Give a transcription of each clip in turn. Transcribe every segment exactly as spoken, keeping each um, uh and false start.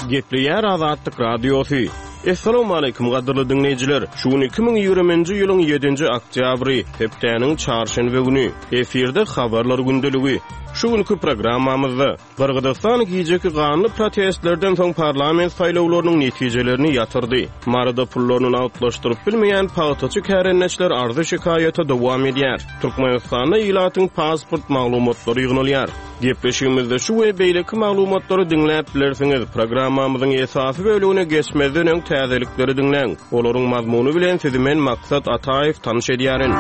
Gepleýär Azatlyk Radiosu. Assalamu alaykum gaderly dinleýijiler. Şuny iki ming ýygrymynjy ýylyň ýedinji oktýabry, hepdeniň çarşenbe güni efirde habarlar gündeligi. Şu günkü programmamyzda Qırgızstan gijeki ganly protestlerden soň parlament saýlawlarynyň netijelerini ýatyrdy. Marada pullaryny awtlaşdyryp bilmeýän paýtaçy kärenneçler arzy şikaýata dowam edýär. Türkmenistanda ýylatyň pasport maglumatlary ýygnalýar. Gepleşigimizde şu we beýleki maglumatlary dinläp bilersiňiz. Programmamyzyň esasy bölügine geçmezden öň täzelikleri dinleň. Olaryň mazmuny bilen sizi men Maksat Ataýew tanyş edýärin.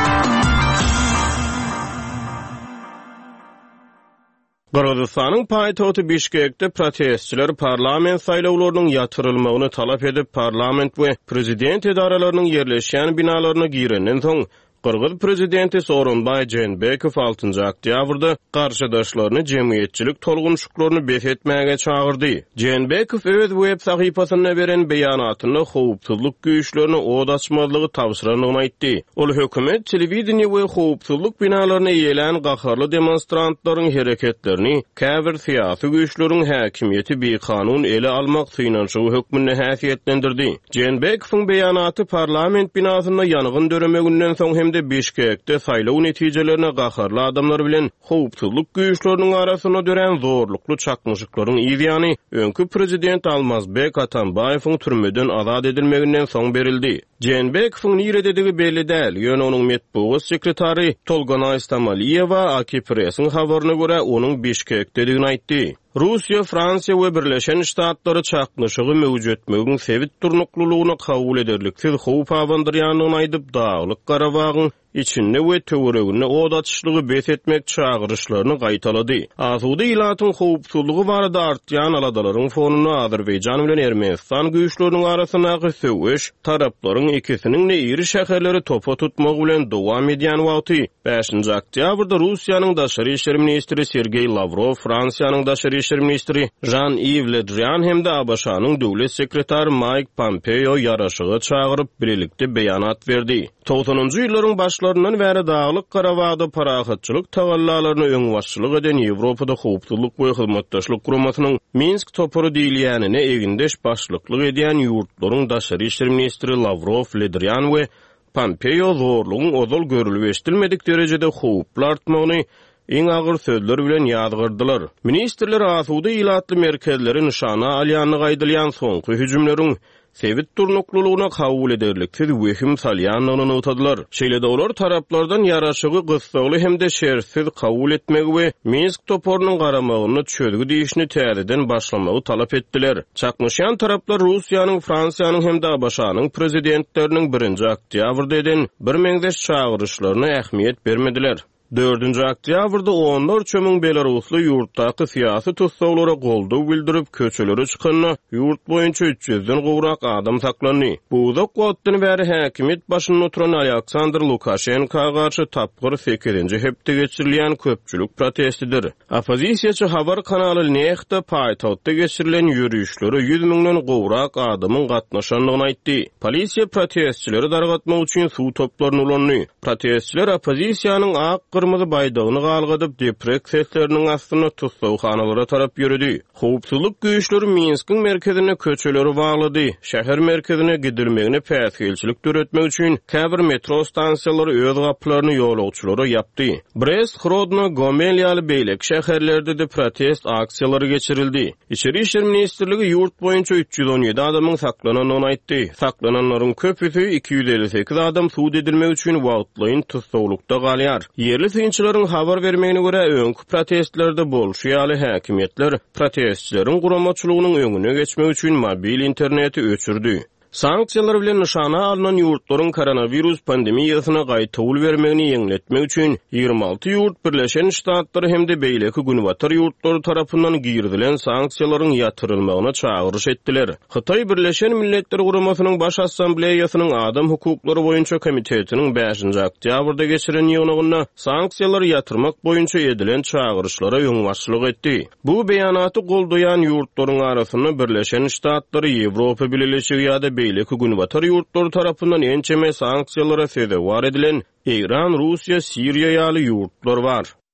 Qırgızstanyň paýtagty Bişkekde protestçiler parlament saýlawlarynyň ýatyrylmagyny talap edip parlament we prezident edaralarynyň ýerleşýän binalaryna girenden soň Qırgız prezidenti Soronbay Jeenbekow altynjy oktýabrda garşydaşlaryny jemgyýetçilik tolgunşuklaryny besetmäge çağırdy. Jeenbekow öz web sahypasyna beren beýanatyny howpsuzlyk güýçlerini od açmazlygy tapşyranyny aýtdy. Ol hökümet telewizioniýa we howpsuzlyk binalaryna ýelen gaharly demonstrantlaryň hereketlerini käbir syýasy güýçleriň häkimiýeti beýkanun ele almak synaşygy hökmüne häsiýetlendirdi. Jeenbekowyň beýanaty parlament binasyna ýangyn döremegünden soň hem Bişkekde saýlaw netijelerine gaharly adamlar bilen howpsuzlyk güýçleriniň arasyna dören zorlukly çakmyşyklaryň ýygyany öňkü prezident Almazbek Atambaýewiň türmeden azad edilmeginden soň berildi. Jeenbekowyň nirededigi belli däl. Ýöne onuň metbuat sekretary Tolgana Istamaliýewa A K Pressiň habaryna görä onuň Bişkekdedigini aýtdy. Russiýa, Fransiýa we Birleşen Ştatlary çakmyşygy mewjudetmegiň sebit durnuklulygyny kabul ederliksiz howp awandyrýanyny aýdyp Daglyk Garabagyň içinde we töweregine od açyşlygy besetmek çağırışlaryny gaýtalady. Asuda ýylatyň howpsuzlygy barada artýan aladalaryň fonuny Azerbaýjan bilen Ermenistan güýçleriniň arasyna söwüş taraplaryň ikisiniň iri şäherleri topa tutmak bilen dowam edýän wagty beşinji oktýabrda Russiýanyň daşary işler ministri Sergey Lavrov, Fransiýanyň daşary işler ministri Jean-Yves Le Drian hemde A B Ş'nyň döwlet sekretary Mike Pompeo ýaraşyga çağıryp birlikde beýanat berdi. doksanjy ýyllaryň başlaryndan bäri Daglyk Garabagda parahatçylyk tagallalaryny öňbaşçylyk eden Ýewropada howpsuzlyk we hyzmatdaşlyk guramasynyň Minsk topary diýilýänine egindeş başlyklyk edýän ýurtlaryň daşary işler ministri Lavrov, Le Drian we Pompeo zorlugyň ozal görülip eşdilmedik derejede howplar artmagyny iň agyr sözler bilen ýadgyrdylar. Ministrler asuda ýylatly merkezleri nişana alýany gaýdylýan soňky hüjümleriň sebit durnuklulygyna kabul ederliksiz wehim salýanyny utadylar. Şeýle-de olar taraplardan ýaraşygy gysgaly hemde şersiz kabul etmegi we Minsk toporynyň garamagyny çözgü diýişini täzeden başlamagy talap etdiler. Çakmyşan taraplar Russiýanyň, Fransiýanyň hemde A B Ş'nyň prezidentleriniň birinji oktýabrda eden bir meňzeş çağırışlaryna ähmiýet bermediler. dördünji oktýabrda onlar çömüň Belarusly ýurtdaky syýasy tutsaglara goldaw bildirip köçelere çykanyna ýurt boýunça üç ýüzden gowrak adam saklandy. Bu uzak wagtdan bäri häkimet başyny oturan Aleksandr Lukashenko'ga garşy tapgyr sekizinji hepde geçirilýän köpçülik protestidir. Opozisiýaçy habar kanaly Nexta paýtagtda geçirilen ýürüýüşlere ýüz miňden gowrak adamyň gatnaşanlygyny aýtdy. Polisiýa protestçileri dargatmak üçin suw toplaryny ulandy. Protestçiler opozisiýanyň ak Kırmızı baydagyny galgadyp deprek sesleriniň astyna tutsawxanalara tarap ýöredi. Howpsuzlyk güýçleri Minskiň merkezine köçeleri baglady. Şäher merkezine gidilmegine päsgelçilik döretmek üçin käbir metro stansiýalary öz gapylaryny ýolagçylara ýapdy. Brest, Grodno, Gomel ýaly beýlek şäherlerde de protest aksiýalary geçirildi. İçeri işler ministrligi ýurt boýunça üç ýüz on ýedi adamyň saklananyny aýtdy. Saklananlaryň köpüsi iki ýüz elli sekiz adam suud edilmek üçin wagtlaýyn tutsawlykda galýar. Yerli synçylaryň habar bermegine görä öňkü protestlerde bolşuýaly häkimetler protestçileriň guramaçylygynyň öňüne geçmek üçin mobil interneti öçürdi. Sanksiýalar bilen nişana alynan ýurtlaryň koronavirus pandemiýasyna gaýtawul bermegini ýeňletmek üçin ýygrima alty ýurt Birleşen Ştatlary hemde beýleki günwatar ýurtlary tarapyndan girdilen sanksiýalaryň ýatyrylmagyna çağırış etdiler. Hytaý Birleşen Milletler Guramasynyň baş assambleýasynyň adam hukuklary boýunça komitetiniň beşinji oktýabrda geçiren ýygnagyna sanksiýalar ýatyrmak boýunça edilen çağırışlara öňbaşçylyk etdi. Bu beýanaty goldaýan ýurtlaryň arasyna Birleşen Ştatlary, Ýewropa Birleşigi ýa-da beýleki günwatar ýurtlar tarapyndan ençeme sanksiýalara sebäp edilen Iran, Russiýa, Siriýa ýaly ýurtlar bar.